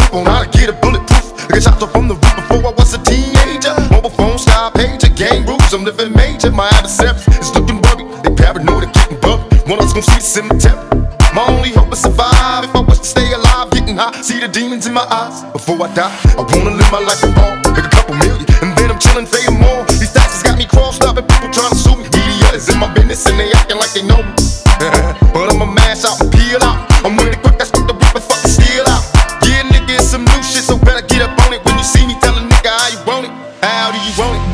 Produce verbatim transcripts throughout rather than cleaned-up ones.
up on how to get a bulletproof. I got shots off from the roof before I was a teenager. Mobile phone, style pager, gang rules, I'm living major. My adversaries is looking worried, they paranoid and getting bumped. One of us gon' see the cemetery. My only hope is survive. If I was to stay alive, getting high, see the demons in my eyes. Before I die, I wanna live my life in ball, make a couple million, and then I'm chillin', fading more. These taxes got me crossed up, and people trying to sue me. Media is in my business, and they acting like they know me. But I'ma mash out and peel out. I'm with it quick, that's quick to rip and fucking steal out. Yeah, nigga, it's some new shit, so better get up on it. When you see me, tell a nigga how you want it. How do you want it?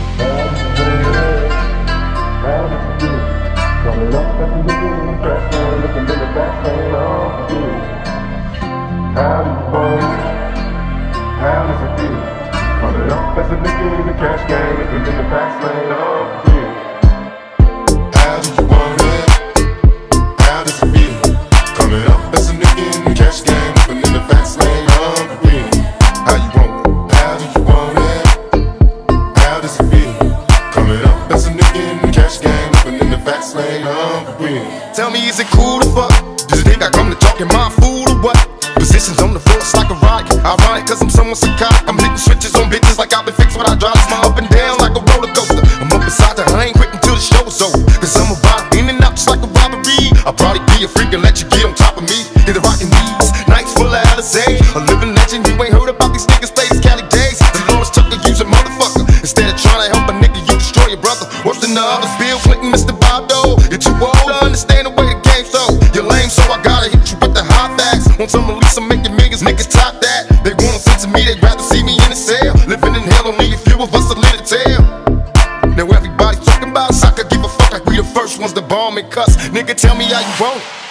How do you want it? How does it feel? Coming up as a nigga in the cash game, living in the fast lane of you. How do you want it? How does it feel? Coming up as a nigga in the cash game, living in the fast lane of you. How you want it? How do you want it? How does it feel? Coming up as a nigga in the cash game, living in the fast lane of you. Tell me, is it cool to fuck? Does you think I come to talking my food or what? Positions on the floor, it's like a rocket. Ironic, cause I'm someone psychotic. I'm hitting switches on bitches like I've been fixed when I drive. My up and down like a roller coaster. I'm up inside the, I ain't quitting till the show's over. Cause I'm a ride in and out just like a robbery. I'll probably be a freak and let you get on top of me. Either rockin' these nights full of Alizé. A living legend, you ain't heard about these niggas play these Cali days. The Lawrence Tucker, use a motherfucker. Instead of trying to help a nigga, you destroy your brother. Worse than the others, Bill Clinton, Mister Bob Dole. You're too old to understand the way the game's so. You're lame, so I gotta hit you with the hot facts. Want some release, I'm making millions, niggas top that. They wanna censor me, they'd rather see me in a cell. Living in hell, only a few of us are lit a tale. Now everybody's talking about soccer, give a fuck like we the first ones to bomb and cuss. Nigga, tell me how you want it.